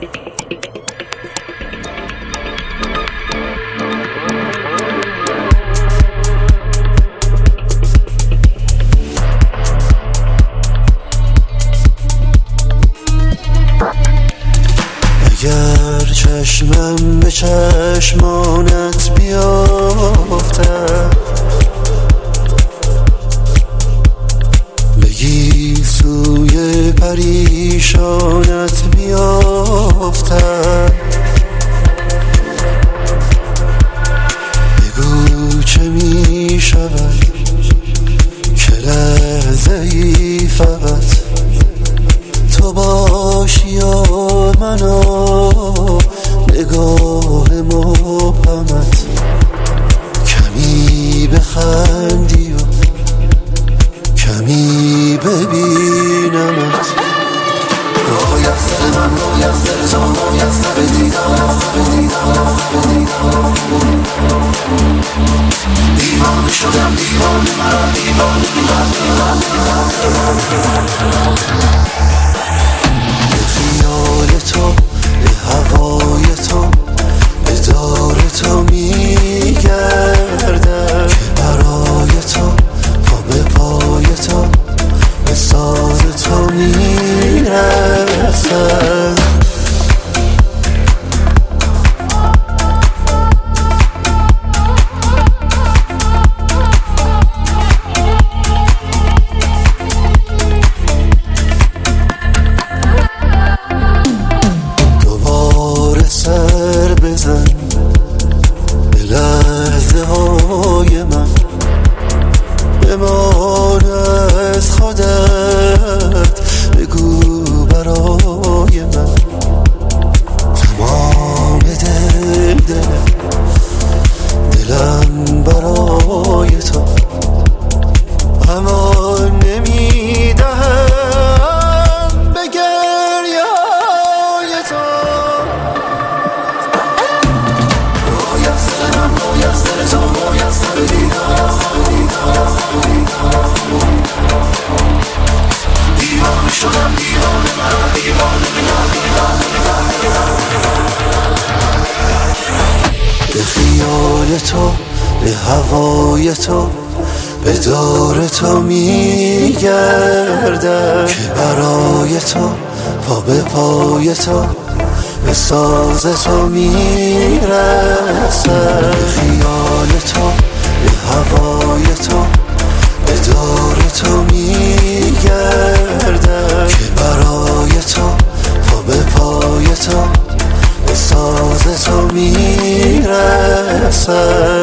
اگر چشمم به چشمانت بیافتد، بگی سوی پریشانت بیافتد، بگو چه می شود که لحظه ای فقط تو باشی و منو نگاه مبهمت، کمی بخندی و کمی ببینمت. روی از دل من، روی از دل تو، روی از دل دیدارم، دیوانه شدم، دیوانه من، دیوانه من. به خیال تو، به هوای تو، به دار تو میگردم که برای تو، پا به پای تو، به ساز تو میرسم. سر بزن به لحظه های من، بمان از خودت، بگو برای من تمام دلم برای تو، اما نمیدهم به گریه های تو. دیوانه شدم، دیوانه من، دیوانه من. به خیال تو، به هوای تو، به دار تو میگردم که برای تو، پا به پای تو، به ساز تو میرسم. به خیال تو، به هوای تو، به دار تو میگردم که برای تو، پا به پای تو، به ساز تو میرسم.